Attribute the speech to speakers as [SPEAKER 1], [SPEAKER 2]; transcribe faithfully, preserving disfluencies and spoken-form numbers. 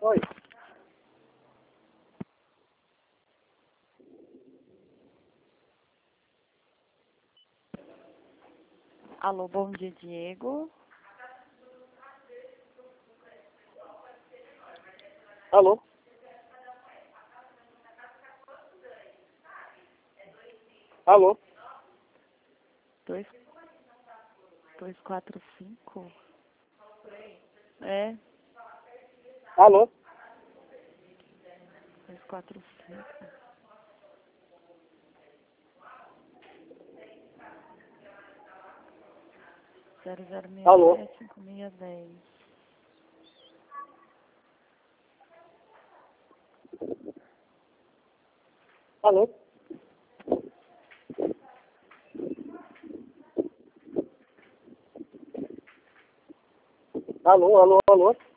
[SPEAKER 1] Oi.
[SPEAKER 2] Alô, bom dia, Diego.
[SPEAKER 1] Alô? Alô?
[SPEAKER 2] Dois, dois, quatro, cinco. É,
[SPEAKER 1] Alô?
[SPEAKER 2] dois, quatro, cinco. Zero, zero,
[SPEAKER 1] Alô?
[SPEAKER 2] seis, sete, cinco, seis, dez.
[SPEAKER 1] Alô? Alô, alô, alô?